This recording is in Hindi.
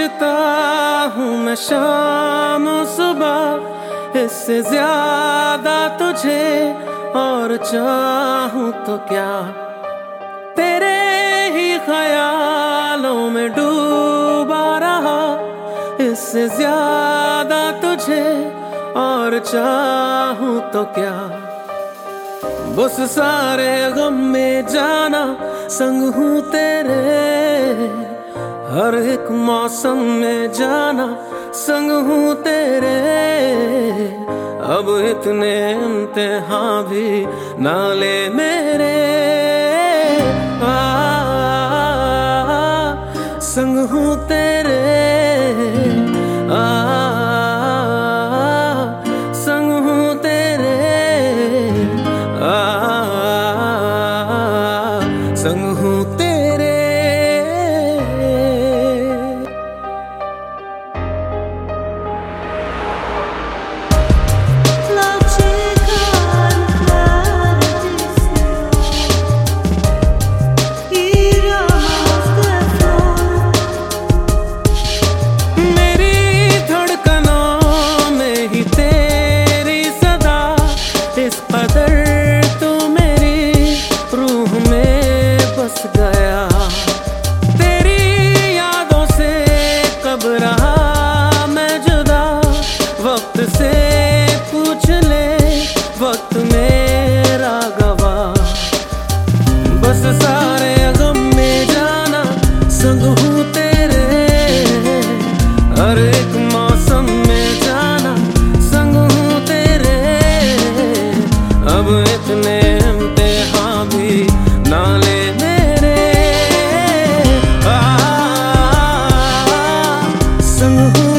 सोचता हूँ मैं शाम सुबह, इससे ज्यादा तुझे और चाहूँ तो क्या। तेरे ही ख्यालों में डूबा रहा, इससे ज्यादा तुझे और चाहूँ तो क्या। बस सारे गम में जाना संग हूँ तेरे, हर एक मौसम में जाना संग हूँ तेरे। अब इतने इम्तिहान भी ना ले मेरे, संग हूँ तेरे, संग हूँ तेरे, संग हूँ तेरे। तेरी यादों से कब रहा मैं जुदा, वक्त से पूछ ले वक्त मेरा गवाह। बस सारे गम में जाना संग हूँ तेरे, हर एक मौसम में जाना संग हूँ तेरे। अब इतने इम्तिहान भी ना ले मेरे, संग हूँ